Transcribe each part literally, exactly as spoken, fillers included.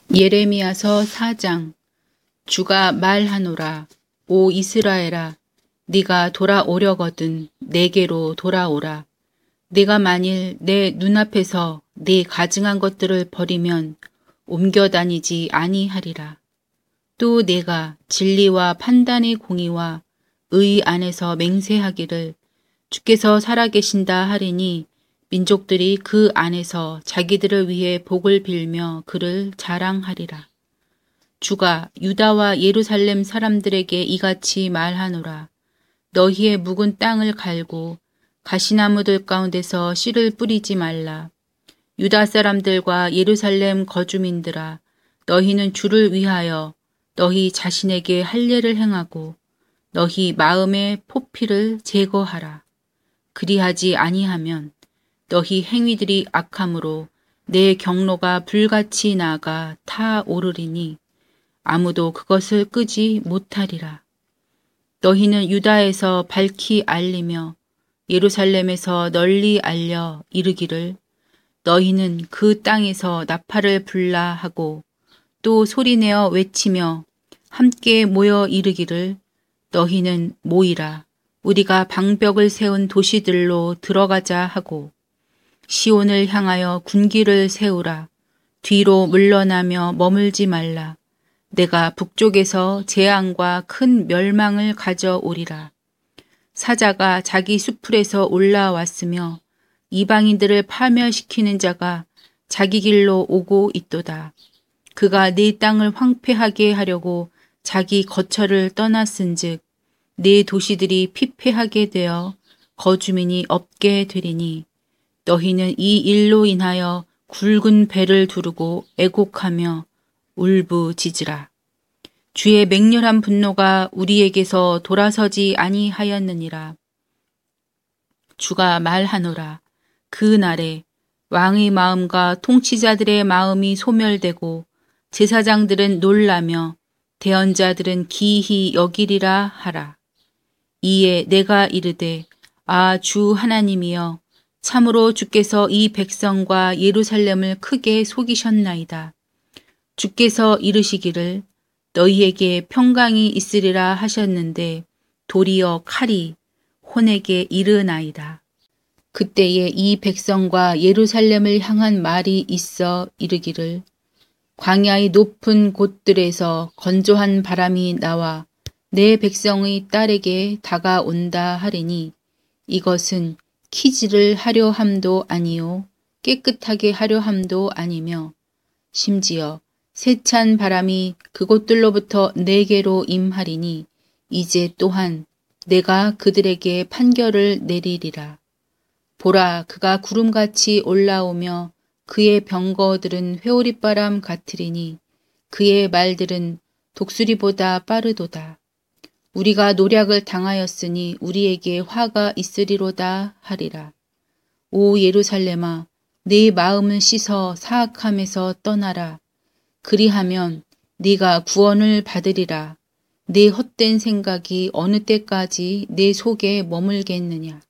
예레미야서 사 장. 주가 말하노라. 오 이스라엘아, 네가 돌아오려거든 내게로 돌아오라. 네가 만일 내 눈앞에서 네 가증한 것들을 버리면 옮겨 다니지 아니하리라. 또 네가 진리와 판단의 공의와 의 안에서 맹세하기를 주께서 살아계신다 하리니 민족들이 그 안에서 자기들을 위해 복을 빌며 그를 자랑하리라. 주가 유다와 예루살렘 사람들에게 이같이 말하노라. 너희의 묵은 땅을 갈고 가시나무들 가운데서 씨를 뿌리지 말라. 유다 사람들과 예루살렘 거주민들아, 너희는 주를 위하여 너희 자신에게 할례를 행하고 너희 마음의 포피를 제거하라. 그리하지 아니하면 너희 행위들이 악함으로 내 경로가 불같이 나가 타오르리니 아무도 그것을 끄지 못하리라. 너희는 유다에서 밝히 알리며 예루살렘에서 널리 알려 이르기를 너희는 그 땅에서 나팔을 불라 하고 또 소리내어 외치며 함께 모여 이르기를 너희는 모이라. 우리가 방벽을 세운 도시들로 들어가자 하고 시온을 향하여 군기를 세우라. 뒤로 물러나며 머물지 말라. 내가 북쪽에서 재앙과 큰 멸망을 가져오리라. 사자가 자기 수풀에서 올라왔으며 이방인들을 파멸시키는 자가 자기 길로 오고 있도다. 그가 네 땅을 황폐하게 하려고 자기 거처를 떠났은즉 네 도시들이 피폐하게 되어 거주민이 없게 되리니 너희는 이 일로 인하여 굵은 배를 두르고 애곡하며 울부짖으라. 주의 맹렬한 분노가 우리에게서 돌아서지 아니하였느니라. 주가 말하노라. 그 날에 왕의 마음과 통치자들의 마음이 소멸되고 제사장들은 놀라며 대언자들은 기이히 여기리라 하라. 이에 내가 이르되 아 주 하나님이여, 참으로 주께서 이 백성과 예루살렘을 크게 속이셨나이다. 주께서 이르시기를 너희에게 평강이 있으리라 하셨는데 도리어 칼이 혼에게 이르나이다. 그때에 이 백성과 예루살렘을 향한 말이 있어 이르기를 광야의 높은 곳들에서 건조한 바람이 나와 내 백성의 딸에게 다가온다 하리니 이것은 키질을 하려 함도 아니요 깨끗하게 하려 함도 아니며 심지어 세찬 바람이 그곳들로부터 내게로 임하리니 이제 또한 내가 그들에게 판결을 내리리라. 보라, 그가 구름같이 올라오며 그의 병거들은 회오리바람 같으리니 그의 말들은 독수리보다 빠르도다. 우리가 노략을 당하였으니 우리에게 화가 있으리로다 하리라. 오 예루살렘아, 네 마음을 씻어 사악함에서 떠나라. 그리하면 네가 구원을 받으리라. 네 헛된 생각이 어느 때까지 내 속에 머물겠느냐.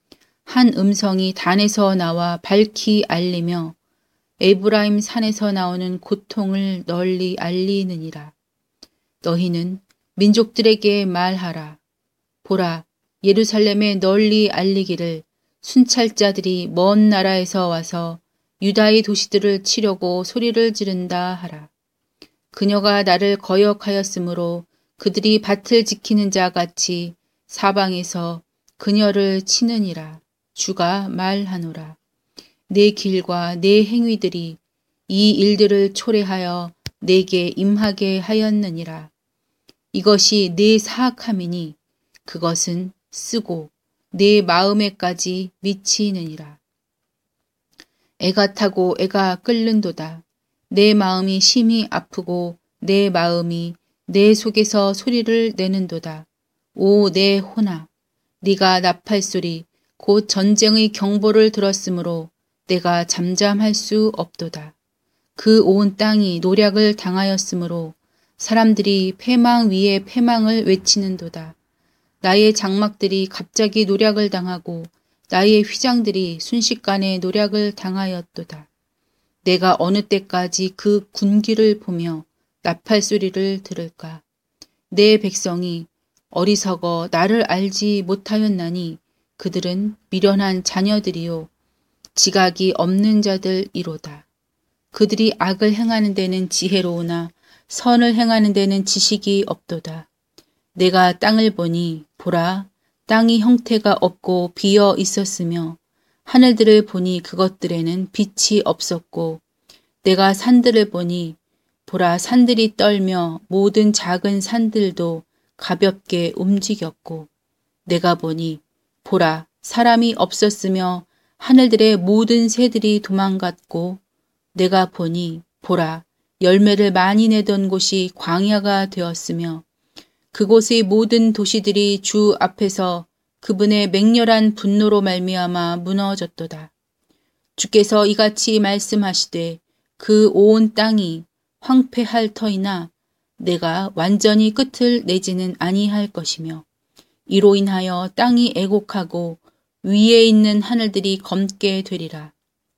한 음성이 단에서 나와 밝히 알리며 에브라임 산에서 나오는 고통을 널리 알리느니라. 너희는 민족들에게 말하라. 보라, 예루살렘에 널리 알리기를 순찰자들이 먼 나라에서 와서 유다의 도시들을 치려고 소리를 지른다 하라. 그녀가 나를 거역하였으므로 그들이 밭을 지키는 자 같이 사방에서 그녀를 치느니라. 주가 말하노라. 내 길과 내 행위들이 이 일들을 초래하여 내게 임하게 하였느니라. 이것이 내 사악함이니 그것은 쓰고 내 마음에까지 미치느니라. 애가 타고 애가 끓는도다. 내 마음이 심히 아프고 내 마음이 내 속에서 소리를 내는도다. 오 내 혼아, 네가 나팔소리 곧 전쟁의 경보를 들었으므로 내가 잠잠할 수 없도다. 그 온 땅이 노략을 당하였으므로 사람들이 패망 위에 패망을 외치는도다. 나의 장막들이 갑자기 노략을 당하고 나의 휘장들이 순식간에 노략을 당하였도다. 내가 어느 때까지 그 군기를 보며 나팔 소리를 들을까? 내 백성이 어리석어 나를 알지 못하였나니 그들은 미련한 자녀들이요 지각이 없는 자들이로다. 그들이 악을 행하는 데는 지혜로우나 선을 행하는 데는 지식이 없도다. 내가 땅을 보니 보라 땅이 형태가 없고 비어 있었으며 하늘들을 보니 그것들에는 빛이 없었고 내가 산들을 보니 보라 산들이 떨며 모든 작은 산들도 가볍게 움직였고 내가 보니 보라 사람이 없었으며 하늘들의 모든 새들이 도망갔고 내가 보니 보라 열매를 많이 내던 곳이 광야가 되었으며 그곳의 모든 도시들이 주 앞에서 그분의 맹렬한 분노로 말미암아 무너졌도다. 주께서 이같이 말씀하시되 그 온 땅이 황폐할 터이나 내가 완전히 끝을 내지는 아니할 것이며 이로 인하여 땅이 애곡하고 위에 있는 하늘들이 검게 되리라.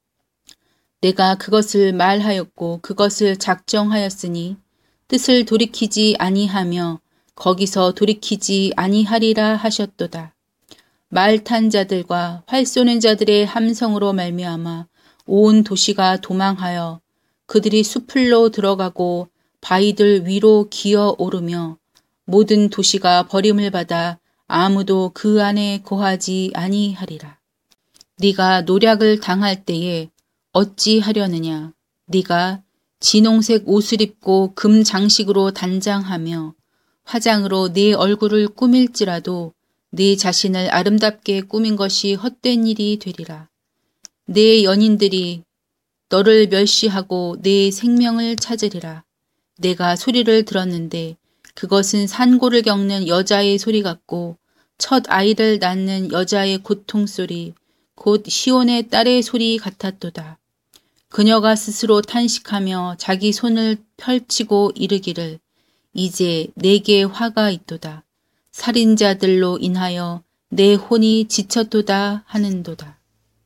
내가 그것을 말하였고 그것을 작정하였으니 뜻을 돌이키지 아니하며 거기서 돌이키지 아니하리라 하셨도다. 말 탄 자들과 활 쏘는 자들의 함성으로 말미암아 온 도시가 도망하여 그들이 수풀로 들어가고 바위들 위로 기어 오르며 모든 도시가 버림을 받아 아무도 그 안에 거하지 아니하리라. 네가 노략을 당할 때에 어찌하려느냐? 네가 진홍색 옷을 입고 금 장식으로 단장하며 화장으로 네 얼굴을 꾸밀지라도 네 자신을 아름답게 꾸민 것이 헛된 일이 되리라. 네 연인들이 너를 멸시하고 네 생명을 찾으리라. 내가 소리를 들었는데 그것은 산고를 겪는 여자의 소리 같고 첫 아이를 낳는 여자의 고통소리 곧 시온의 딸의 소리 같았도다. 그녀가 스스로 탄식하며 자기 손을 펼치고 이르기를 이제 내게 화가 있도다. 살인자들로 인하여 내 혼이 지쳤도다 하는도다.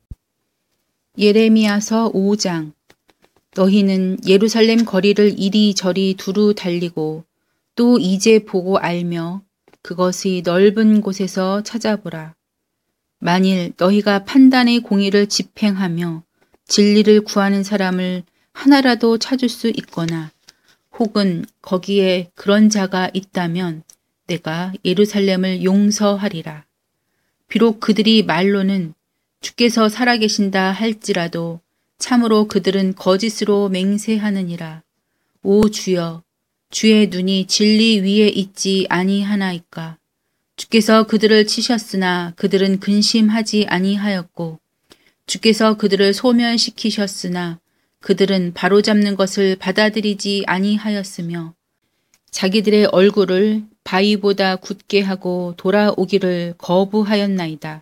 예레미야서 오 장. 너희는 예루살렘 거리를 이리저리 두루 달리고 또 이제 보고 알며 그것의 넓은 곳에서 찾아보라. 만일 너희가 판단의 공의를 집행하며 진리를 구하는 사람을 하나라도 찾을 수 있거나 혹은 거기에 그런 자가 있다면 내가 예루살렘을 용서하리라. 비록 그들이 말로는 주께서 살아계신다 할지라도 참으로 그들은 거짓으로 맹세하느니라. 오 주여, 주의 눈이 진리 위에 있지 아니하나이까. 주께서 그들을 치셨으나 그들은 근심하지 아니하였고 주께서 그들을 소멸시키셨으나 그들은 바로잡는 것을 받아들이지 아니하였으며 자기들의 얼굴을 바위보다 굳게 하고 돌아오기를 거부하였나이다.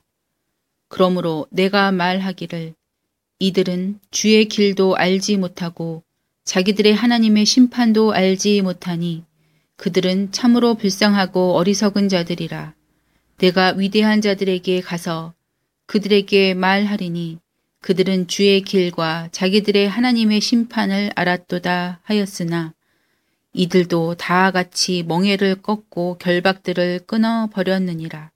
그러므로 내가 말하기를 이들은 주의 길도 알지 못하고 자기들의 하나님의 심판도 알지 못하니 그들은 참으로 불쌍하고 어리석은 자들이라. 내가 위대한 자들에게 가서 그들에게 말하리니 그들은 주의 길과 자기들의 하나님의 심판을 알았도다 하였으나 이들도 다 같이 멍에를 꺾고 결박들을 끊어버렸느니라.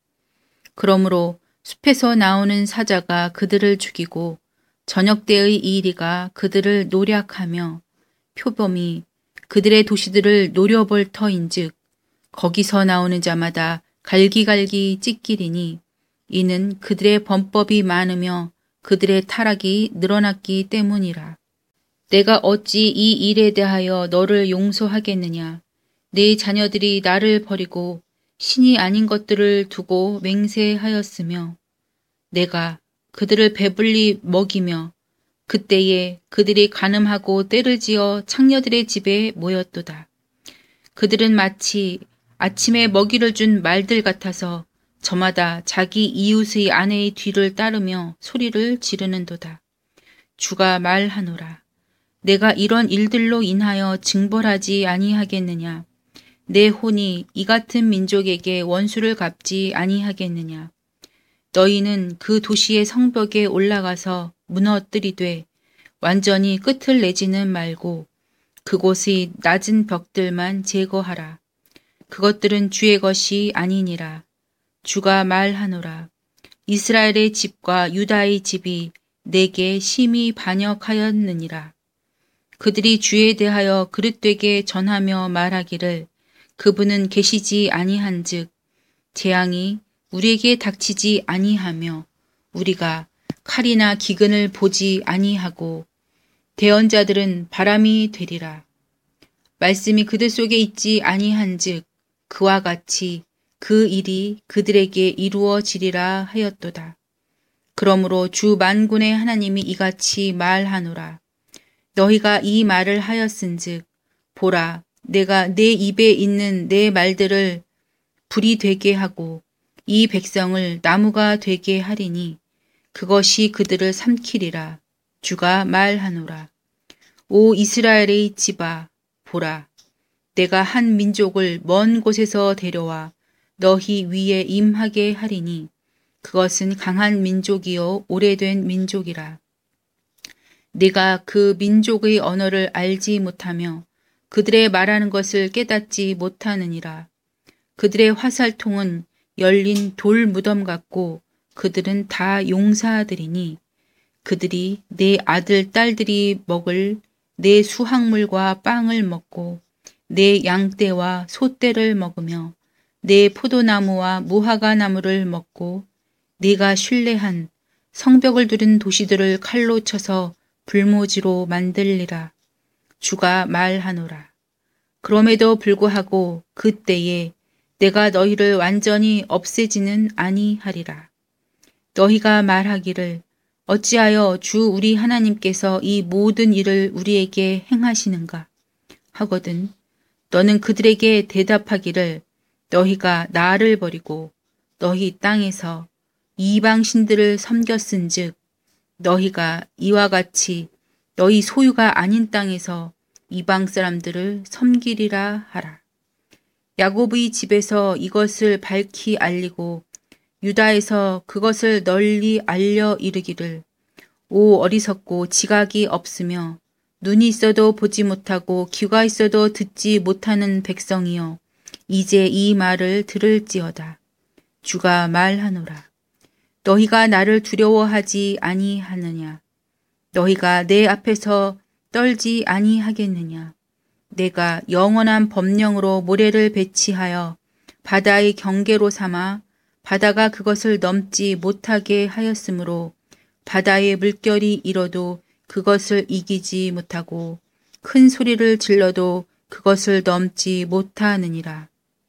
그러므로 숲에서 나오는 사자가 그들을 죽이고 저녁 때의 이리가 그들을 노략하며 표범이 그들의 도시들을 노려볼 터인즉 거기서 나오는 자마다 갈기갈기 찢기리니 이는 그들의 범법이 많으며 그들의 타락이 늘어났기 때문이라. 내가 어찌 이 일에 대하여 너를 용서하겠느냐. 네 자녀들이 나를 버리고 신이 아닌 것들을 두고 맹세하였으며 내가 그들을 배불리 먹이며 그때에 그들이 간음하고 떼를 지어 창녀들의 집에 모였도다. 그들은 마치 아침에 먹이를 준 말들 같아서 저마다 자기 이웃의 아내의 뒤를 따르며 소리를 지르는도다. 주가 말하노라. 내가 이런 일들로 인하여 징벌하지 아니하겠느냐. 내 혼이 이 같은 민족에게 원수를 갚지 아니하겠느냐. 너희는 그 도시의 성벽에 올라가서 무너뜨리되 완전히 끝을 내지는 말고 그곳의 낮은 벽들만 제거하라. 그것들은 주의 것이 아니니라. 주가 말하노라. 이스라엘의 집과 유다의 집이 내게 심히 반역하였느니라. 그들이 주에 대하여 그릇되게 전하며 말하기를 그분은 계시지 아니한즉 재앙이 우리에게 닥치지 아니하며 우리가 칼이나 기근을 보지 아니하고 대언자들은 바람이 되리라. 말씀이 그들 속에 있지 아니한즉 그와 같이 그 일이 그들에게 이루어지리라 하였도다. 그러므로 주 만군의 하나님이 이같이 말하노라. 너희가 이 말을 하였은즉 보라 내가 내 입에 있는 내 말들을 불이 되게 하고 이 백성을 나무가 되게 하리니 그것이 그들을 삼키리라. 주가 말하노라. 오 이스라엘의 집아 보라 내가 한 민족을 먼 곳에서 데려와 너희 위에 임하게 하리니 그것은 강한 민족이요 오래된 민족이라. 내가 그 민족의 언어를 알지 못하며 그들의 말하는 것을 깨닫지 못하느니라. 그들의 화살통은 열린 돌 무덤 같고 그들은 다 용사들이니 그들이 내 아들 딸들이 먹을 내 수확물과 빵을 먹고 내 양떼와 소떼를 먹으며 내 포도나무와 무화과나무를 먹고 네가 신뢰한 성벽을 두른 도시들을 칼로 쳐서 불모지로 만들리라. 주가 말하노라. 그럼에도 불구하고 그때에 내가 너희를 완전히 없애지는 아니하리라. 너희가 말하기를 어찌하여 주 우리 하나님께서 이 모든 일을 우리에게 행하시는가 하거든 너는 그들에게 대답하기를 너희가 나를 버리고 너희 땅에서 이방 신들을 섬겼은즉 너희가 이와 같이 너희 소유가 아닌 땅에서 이방 사람들을 섬기리라 하라. 야곱의 집에서 이것을 밝히 알리고 유다에서 그것을 널리 알려 이르기를 오 어리석고 지각이 없으며 눈이 있어도 보지 못하고 귀가 있어도 듣지 못하는 백성이여 이제 이 말을 들을지어다. 주가 말하노라. 너희가 나를 두려워하지 아니하느냐. 너희가 내 앞에서 떨지 아니하겠느냐. 내가 영원한 법령으로 모래를 배치하여 바다의 경계로 삼아 바다가 그것을 넘지 못하게 하였으므로 바다의 물결이 일어도 그것을 이기지 못하고 큰 소리를 질러도 그것을 넘지 못하느니라.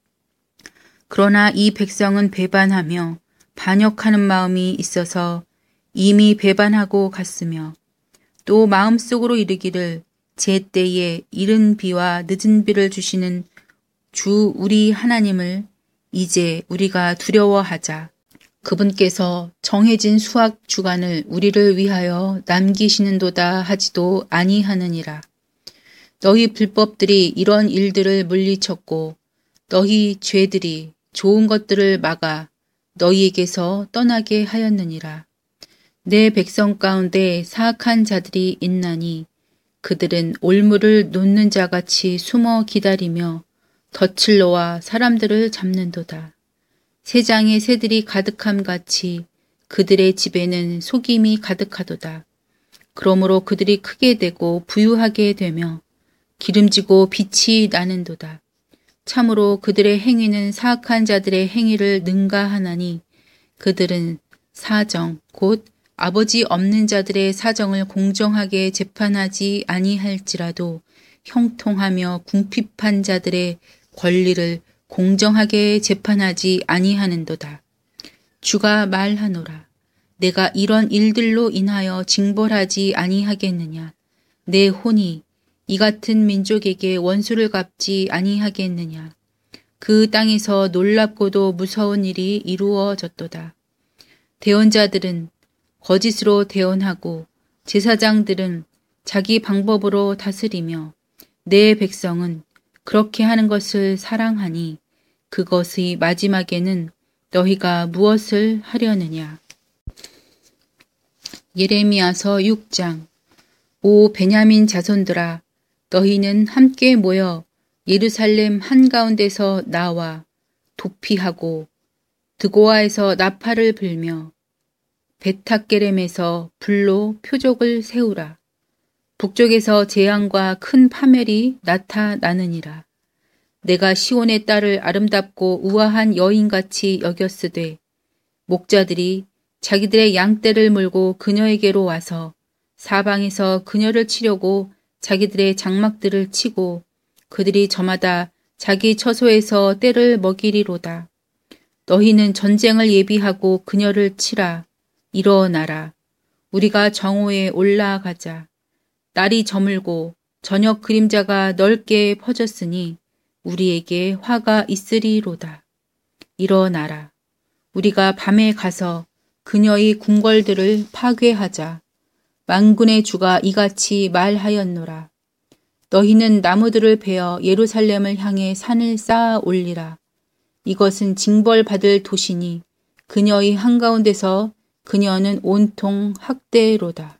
그러나 이 백성은 배반하며 반역하는 마음이 있어서 이미 배반하고 갔으며 또 마음속으로 이르기를 제 때에 이른 비와 늦은 비를 주시는 주 우리 하나님을 이제 우리가 두려워하자. 그분께서 정해진 수확 주간을 우리를 위하여 남기시는도다 하지도 아니하느니라. 너희 불법들이 이런 일들을 물리쳤고 너희 죄들이 좋은 것들을 막아 너희에게서 떠나게 하였느니라. 내 백성 가운데 사악한 자들이 있나니 그들은 올무를 놓는 자같이 숨어 기다리며 덫을 놓아 사람들을 잡는도다. 새장에 새들이 가득함 같이 그들의 집에는 속임이 가득하도다. 그러므로 그들이 크게 되고 부유하게 되며 기름지고 빛이 나는도다. 참으로 그들의 행위는 사악한 자들의 행위를 능가하나니 그들은 사정 곧 아버지 없는 자들의 사정을 공정하게 재판하지 아니할지라도 형통하며 궁핍한 자들의 권리를 공정하게 재판하지 아니하는도다. 주가 말하노라. 내가 이런 일들로 인하여 징벌하지 아니하겠느냐. 내 혼이 이 같은 민족에게 원수를 갚지 아니하겠느냐. 그 땅에서 놀랍고도 무서운 일이 이루어졌도다. 대언자들은 거짓으로 대언하고 제사장들은 자기 방법으로 다스리며 내 백성은 그렇게 하는 것을 사랑하니 그것의 마지막에는 너희가 무엇을 하려느냐. 예레미야서 육 장. 오 베냐민 자손들아, 너희는 함께 모여 예루살렘 한가운데서 나와 도피하고 드고아에서 나팔을 불며 베타게렘에서 불로 표적을 세우라. 북쪽에서 재앙과 큰 파멸이 나타나느니라. 내가 시온의 딸을 아름답고 우아한 여인같이 여겼으되 목자들이 자기들의 양떼를 몰고 그녀에게로 와서 사방에서 그녀를 치려고 자기들의 장막들을 치고 그들이 저마다 자기 처소에서 떼를 먹이리로다. 너희는 전쟁을 예비하고 그녀를 치라. 일어나라. 우리가 정오에 올라가자. 날이 저물고 저녁 그림자가 넓게 퍼졌으니 우리에게 화가 있으리로다. 일어나라. 우리가 밤에 가서 그녀의 궁궐들을 파괴하자. 만군의 주가 이같이 말하였노라. 너희는 나무들을 베어 예루살렘을 향해 산을 쌓아 올리라. 이것은 징벌받을 도시니 그녀의 한가운데서 그녀는 온통 학대로다.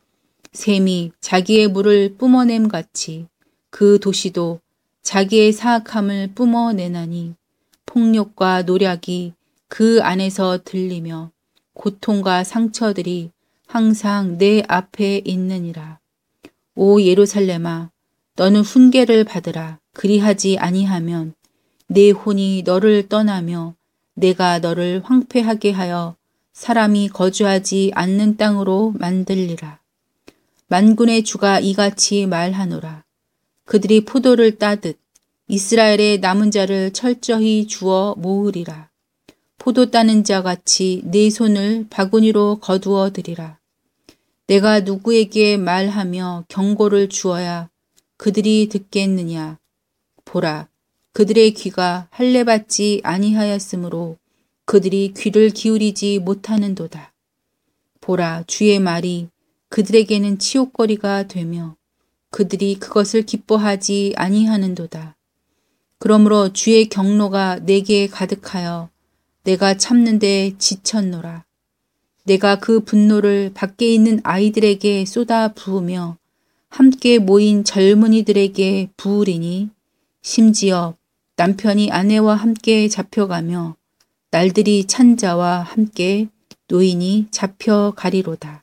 샘이 자기의 물을 뿜어냄 같이 그 도시도 자기의 사악함을 뿜어내나니 폭력과 노략이 그 안에서 들리며 고통과 상처들이 항상 내 앞에 있느니라. 오 예루살렘아, 너는 훈계를 받으라. 그리하지 아니하면 내 혼이 너를 떠나며 내가 너를 황폐하게 하여 사람이 거주하지 않는 땅으로 만들리라. 만군의 주가 이같이 말하노라. 그들이 포도를 따듯 이스라엘의 남은 자를 철저히 주어 모으리라. 포도 따는 자 같이 내 손을 바구니로 거두어 드리라. 내가 누구에게 말하며 경고를 주어야 그들이 듣겠느냐. 보라, 그들의 귀가 할례받지 아니하였으므로 그들이 귀를 기울이지 못하는도다. 보라, 주의 말이 그들에게는 치욕거리가 되며 그들이 그것을 기뻐하지 아니하는도다. 그러므로 주의 경노가 내게 가득하여 내가 참는데 지쳤노라. 내가 그 분노를 밖에 있는 아이들에게 쏟아 부으며 함께 모인 젊은이들에게 부으리니 심지어 남편이 아내와 함께 잡혀가며 날들이 찬 자와 함께 노인이 잡혀가리로다.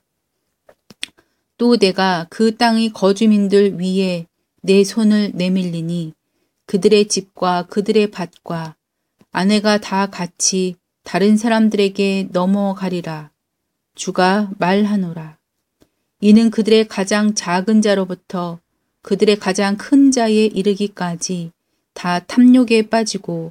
또 내가 그 땅의 거주민들 위에 내 손을 내밀리니 그들의 집과 그들의 밭과 아내가 다 같이 다른 사람들에게 넘어가리라. 주가 말하노라. 이는 그들의 가장 작은 자로부터 그들의 가장 큰 자에 이르기까지 다 탐욕에 빠지고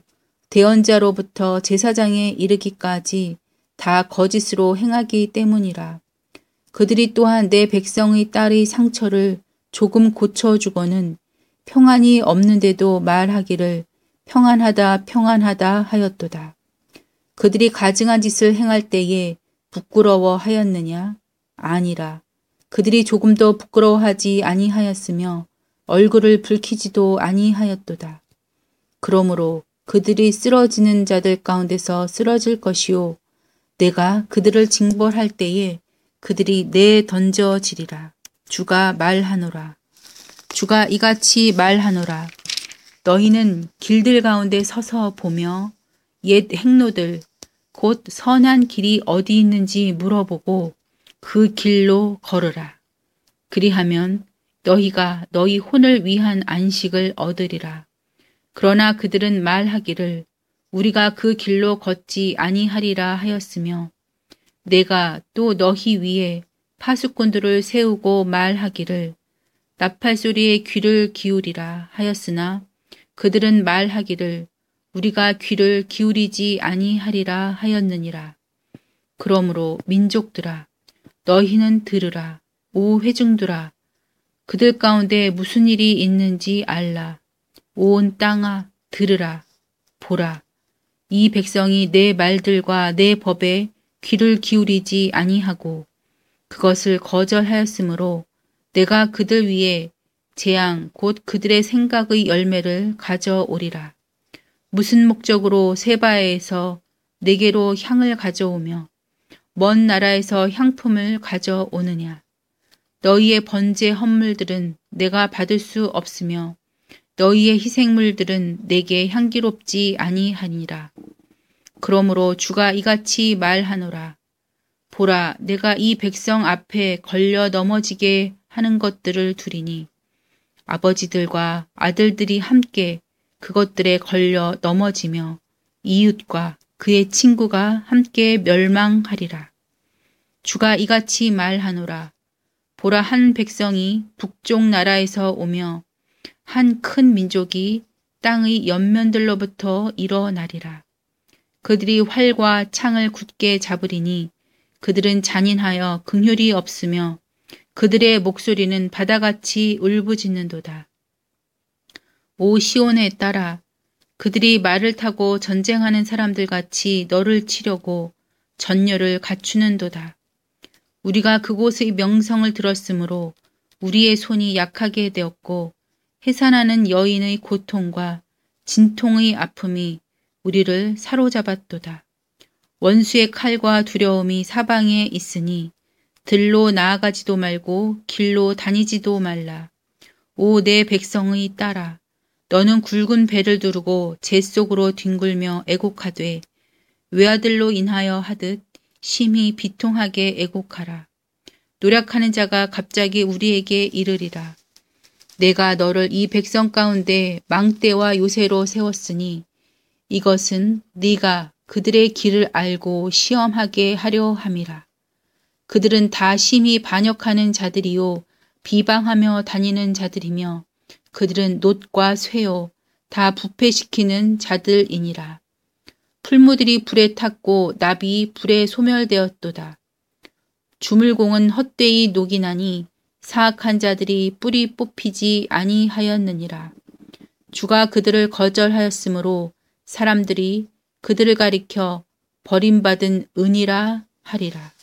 대언자로부터 제사장에 이르기까지 다 거짓으로 행하기 때문이라. 그들이 또한 내 백성의 딸의 상처를 조금 고쳐주고는 평안이 없는데도 말하기를 평안하다 평안하다 하였도다. 그들이 가증한 짓을 행할 때에 부끄러워 하였느냐? 아니라. 그들이 조금도 부끄러워하지 아니하였으며 얼굴을 붉히지도 아니하였도다. 그러므로 그들이 쓰러지는 자들 가운데서 쓰러질 것이요 내가 그들을 징벌할 때에 그들이 내 던져지리라. 주가 말하노라. 주가 이같이 말하노라. 너희는 길들 가운데 서서 보며 옛 행로들 곧 선한 길이 어디 있는지 물어보고 그 길로 걸으라. 그리하면 너희가 너희 혼을 위한 안식을 얻으리라. 그러나 그들은 말하기를 우리가 그 길로 걷지 아니하리라 하였으며 내가 또 너희 위에 파수꾼들을 세우고 말하기를 나팔 소리에 귀를 기울이라 하였으나 그들은 말하기를 우리가 귀를 기울이지 아니하리라 하였느니라. 그러므로 민족들아 너희는 들으라. 오 회중들아 그들 가운데 무슨 일이 있는지 알라. 온 땅아 들으라. 보라. 이 백성이 내 말들과 내 법에 귀를 기울이지 아니하고 그것을 거절하였으므로 내가 그들 위에 재앙 곧 그들의 생각의 열매를 가져오리라. 무슨 목적으로 세바에서 내게로 향을 가져오며 먼 나라에서 향품을 가져오느냐. 너희의 번제 헌물들은 내가 받을 수 없으며 너희의 희생물들은 내게 향기롭지 아니하니라. 그러므로 주가 이같이 말하노라. 보라, 내가 이 백성 앞에 걸려 넘어지게 하는 것들을 두리니 아버지들과 아들들이 함께 그것들에 걸려 넘어지며 이웃과 그의 친구가 함께 멸망하리라. 주가 이같이 말하노라. 보라, 한 백성이 북쪽 나라에서 오며 한 큰 민족이 땅의 옆면들로부터 일어나리라. 그들이 활과 창을 굳게 잡으리니 그들은 잔인하여 긍휼이 없으며 그들의 목소리는 바다같이 울부짖는도다. 오 시온의 딸아, 그들이 말을 타고 전쟁하는 사람들같이 너를 치려고 전열을 갖추는도다. 우리가 그곳의 명성을 들었으므로 우리의 손이 약하게 되었고 해산하는 여인의 고통과 진통의 아픔이 우리를 사로잡았도다. 원수의 칼과 두려움이 사방에 있으니 들로 나아가지도 말고 길로 다니지도 말라. 오 내 백성의 딸아, 너는 굵은 배를 두르고 재 속으로 뒹굴며 애곡하되 외아들로 인하여 하듯 심히 비통하게 애곡하라. 노력하는 자가 갑자기 우리에게 이르리라. 내가 너를 이 백성 가운데 망대와 요새로 세웠으니 이것은 네가 그들의 길을 알고 시험하게 하려 함이라. 그들은 다 심히 반역하는 자들이요 비방하며 다니는 자들이며 그들은 놋과 쇠요 다 부패시키는 자들이니라. 풀무들이 불에 탔고 나비 불에 소멸되었도다. 주물공은 헛되이 녹이나니 사악한 자들이 뿌리 뽑히지 아니하였느니라. 주가 그들을 거절하였으므로 사람들이 그들을 가리켜 버림받은 은이라 하리라.